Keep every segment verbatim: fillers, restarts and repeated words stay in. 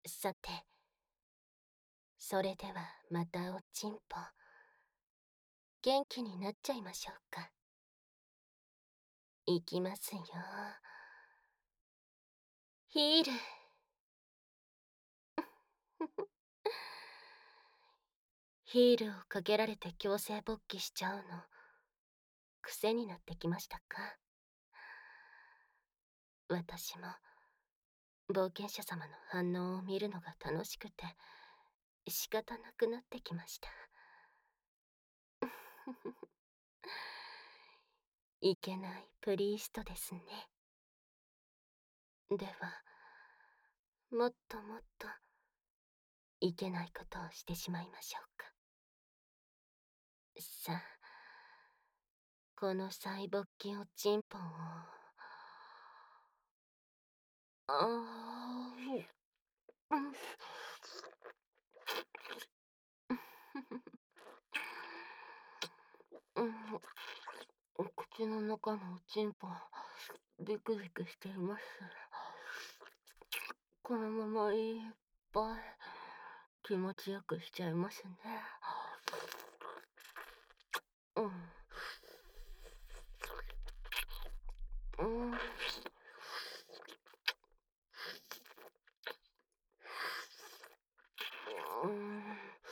さて、それではまたおちんぽ、元気になっちゃいましょうか。いきますよ。ヒール。ヒールをかけられて強制勃起しちゃうの、癖になってきましたか。私も冒険者様の反応を見るのが楽しくて仕方なくなってきました。いけないプリーストですね。ではもっともっといけないことをしてしまいましょうか。さあ、この細勃起おちんぽをああ、うん。うん、お口の中のおちんぽビクビクしています。このままいっぱい気持ちよくしちゃいますね。うん。うん。うん。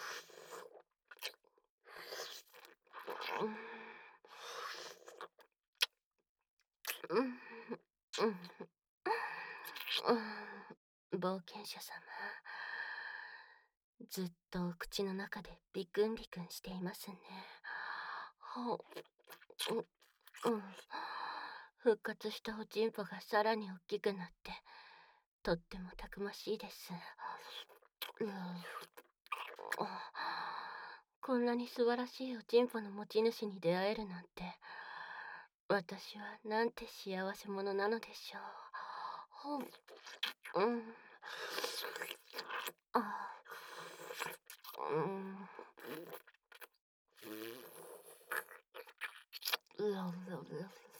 うん。うん。うん。冒険者様、ずっとお口の中でビクンビクンしていますね。はう、うん。復活したおちんぽがさらに大きくなってとってもたくましいです。うん、こんなに素晴らしいおちんぽの持ち主に出会えるなんて、私はなんて幸せ者なのでしょう。うん。あ、うん。うわうわうわ。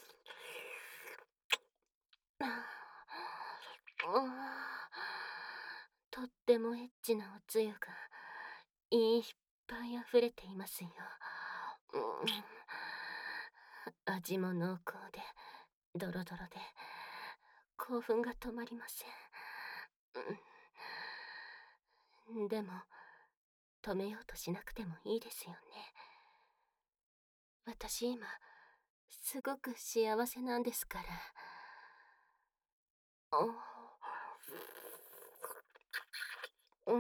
とってもエッチなおつゆがいっぱい溢れていますよ。うん、味も濃厚でドロドロで興奮が止まりません。うん、でも止めようとしなくてもいいですよね。私今すごく幸せなんですから。うん。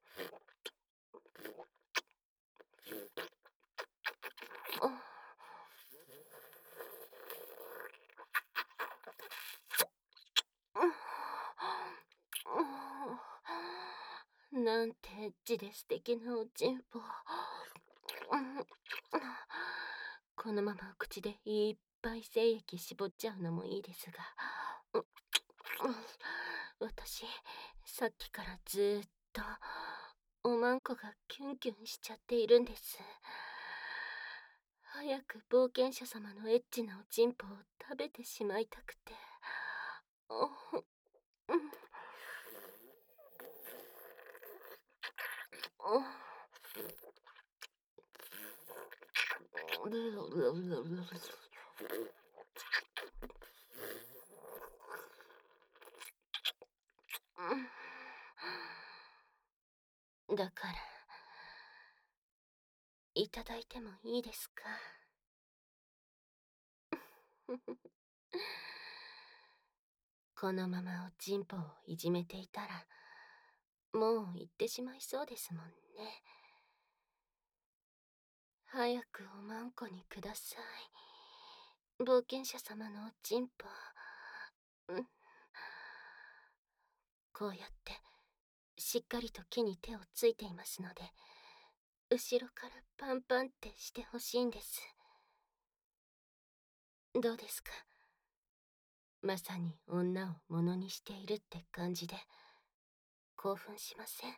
なんてエッチで素敵なおちんぽ。このまま口でいっぱい精液絞っちゃうのもいいですが、私さっきからずーっとおまんこがキュンキュンしちゃっているんです。早く冒険者様のエッチなおちんぽを食べてしまいたくて。うん。だからいただいてもいいですか。このままおちんぽをいじめていたらもう行ってしまいそうですもんね。早くおまんこにください、冒険者様のおちんぽ。うん、こうやってしっかりと木に手をついていますので、後ろからパンパンってしてほしいんです。どうですか。まさに女をものにしているって感じで興奮しません？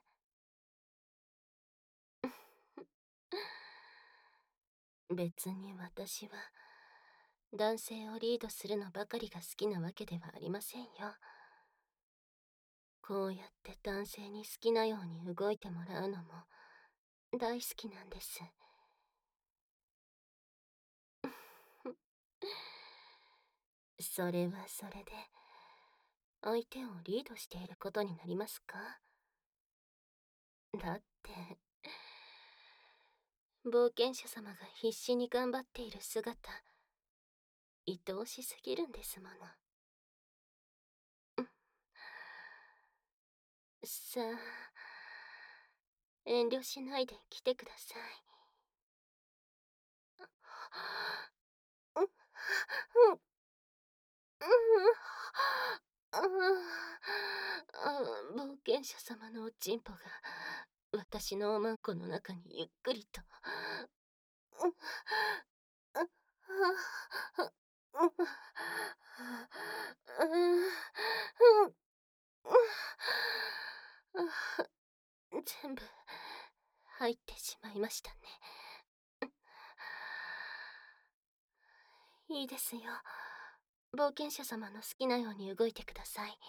別に私は男性をリードするのばかりが好きなわけではありませんよ。 こうやって男性に好きなように動いてもらうのも大好きなんです。それはそれで、相手をリードしていることになりますか？だって、冒険者様が必死に頑張っている姿、愛おしすぎるんですもの。さあ、遠慮しないで来てください。うん、うん、うん、冒険者様のおちんぽが私のおまんこの中にゆっくりと。うん、うん、うん、全部入ってしまいましたね。いいですよ。冒険者様の好きなように動いてください。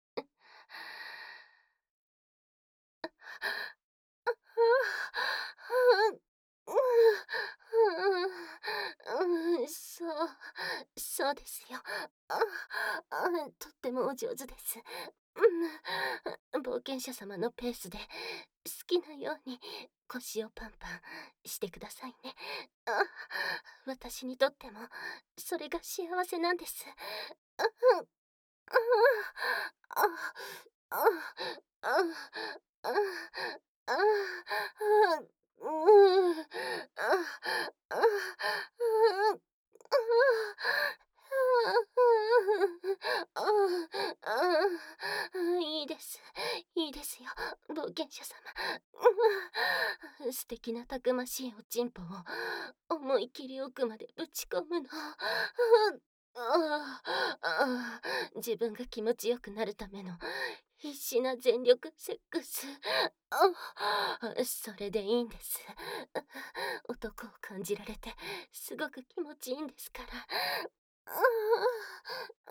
そう、そうですよ。ああ、とってもお上手です。うん、冒険者様のペースで好きなように腰をパンパンしてくださいね。あ、私にとってもそれが幸せなんです。あああああああうんあああああいいです。いいですよ、冒険者様。素敵なたくましいおちんぽを思い切り奥までぶち込むの。あああ自分が気持ちよくなるための必死な全力セックス。あそれでいいんです。男を感じられてすごく気持ちいいんですから。ああ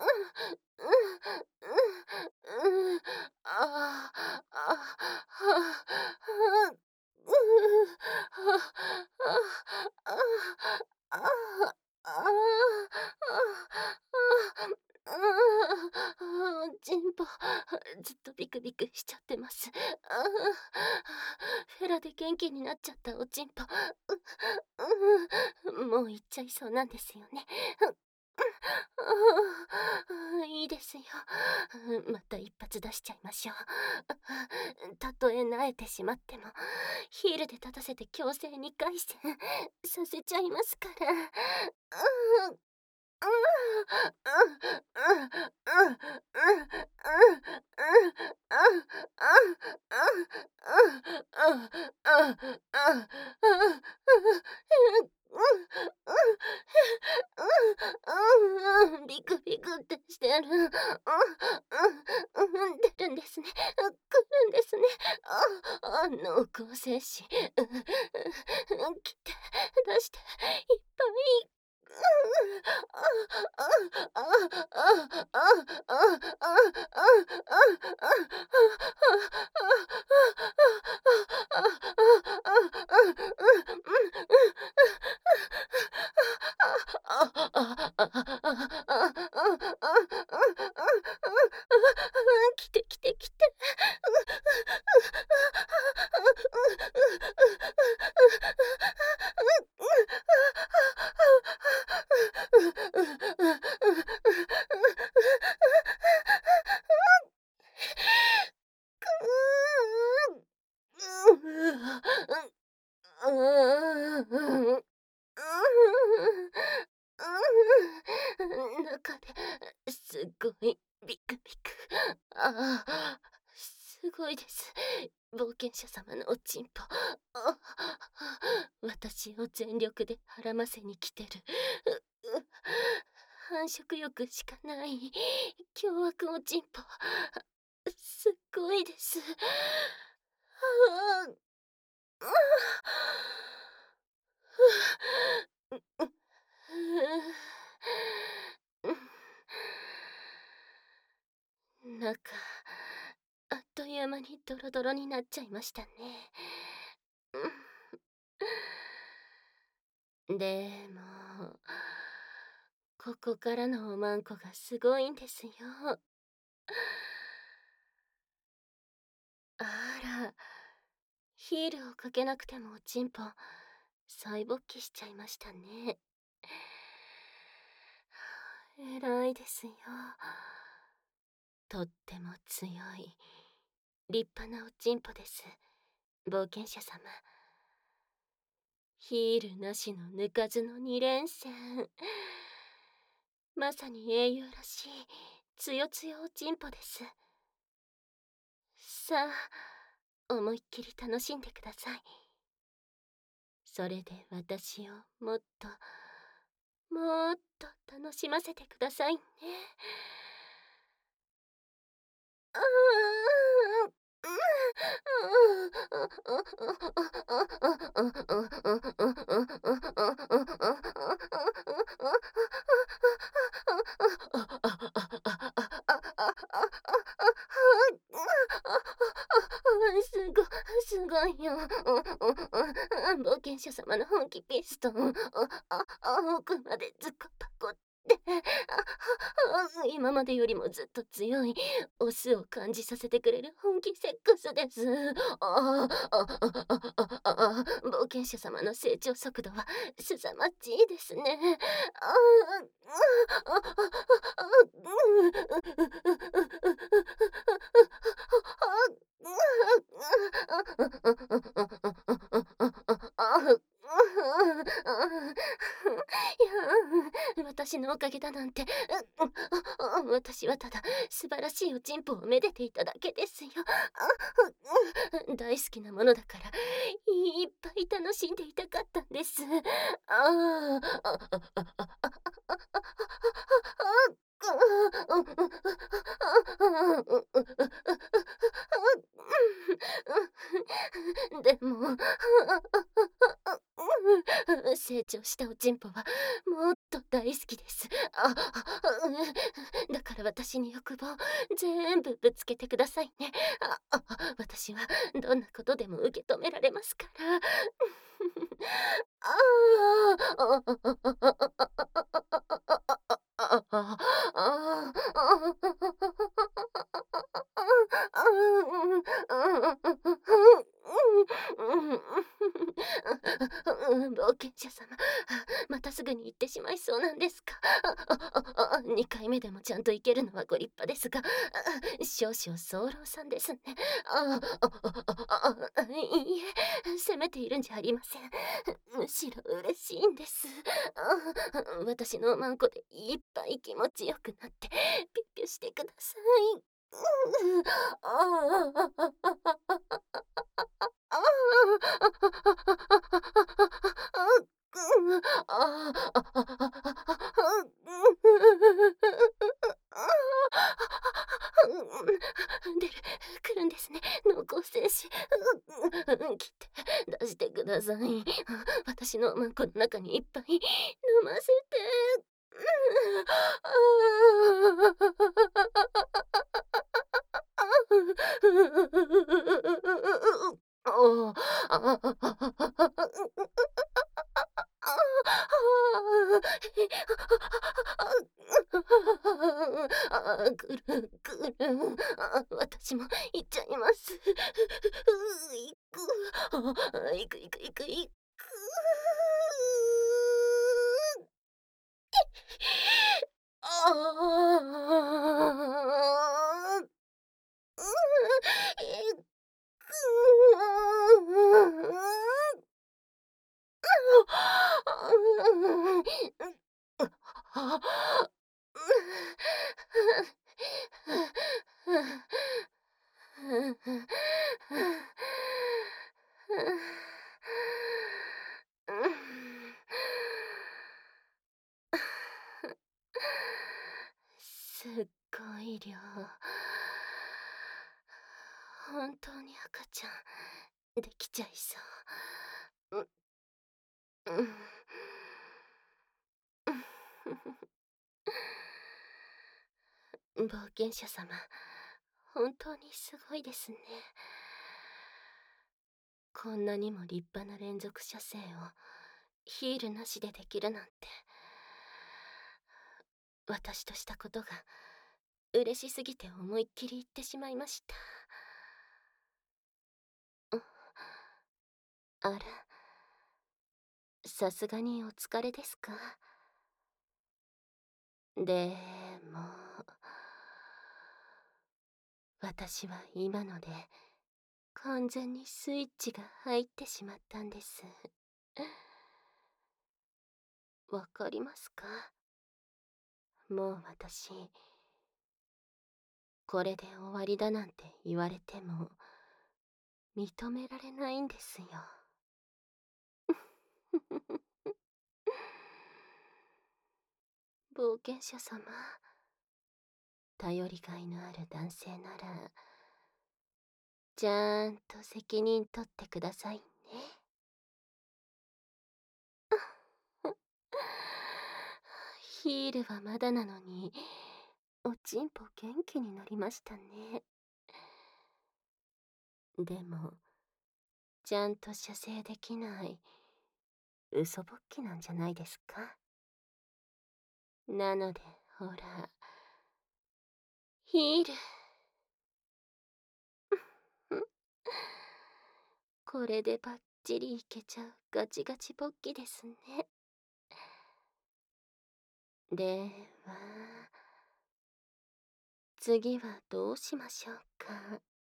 ああチンポ、ずっとビクビクしちゃってます。あフェラで元気になっちゃったおちんぽ。うもう行っちゃいそうなんですよね。いいですよ。また一発出しちゃいましょう。たとえ萎えてしまっても、ヒールで立たせて強制にかい戦させちゃいますから。ビクビクってしてる。うんうん、出るんですね。来るんですね。ああ、濃厚精子。来て、出して、いっぱい。来て来て来て。中ですっごいビクビク。ああ、すごいです。冒険者様のおちんぽ。あ私を全力で孕ませに来てる。うう繁殖欲しかない凶悪おちんぽ。すっごいです。ああ、中、あという間にドロドロになっちゃいましたね。でも、ここからのおまんこがすごいんですよ。あら、ヒールをかけなくてもおちんぽ再勃起しちゃいましたね。偉いですよ。とっても強い立派なおちんぽです、冒険者様。ヒールなしの抜かずの二連戦。まさに英雄らしいつよつよおちんぽです。さあ、思いっきり楽しんでください。それで私をもっともっと楽しませてくださいね。あすごすごいよ。冒険者様の本気ピストン、ああ奥までズコパコって、今までよりもずっと強いオスを感じさせてくれる本気セックスです。あああ冒険者様の成長速度はすさまじいですね。あいや、私のおかげだなんて、私はただ素晴らしいおちんぽをめでていただけですよ。大好きなものだからいっぱい楽しんでいたかったんです。あでも成長したおちんぽはもっと大好きです。あだから私に欲望全部ぶつけてくださいね。あ私はどんなことでも受け止められますから。あ冒険者様、またすぐに行ってしまいそうなんですか。にかいめでもちゃんと行けるのはご立派ですが、少々早漏さんですね。いいえ、責めているんじゃありません。むしろ嬉しいんです。私のマンコでいっぱい気持ちよくなってピッピュしてください。出る、来るんですね、濃厚精子。切って出してください。私のマンコの中にいっぱい飲ませて。ああ、くるくる。あ、私も行っちゃいます。行く。あ、行く行く行く行く。ああ。ういく。すっごい量。本当に赤ちゃんできちゃいそう。ううん。冒険者様、 本当にすごいですね。こんなにも立派な連続射精をヒールなしでできるなんて。私としたことが嬉しすぎて思いっきり言ってしまいました。うん。あら、さすがにお疲れですか？でも、私は今ので完全にスイッチが入ってしまったんです。わかりますか？もう私、これで終わりだなんて言われても認められないんですよ。冒険者様、頼りがいのある男性ならちゃんと責任取ってくださいね。ヒールはまだなのにおちんぽ元気になりましたね。でもちゃんと射精できない嘘ぼっきなんじゃないですか？なのでほら、ヒールこれでバッチリいけちゃうガチガチ勃起ですね。では次はどうしましょうか？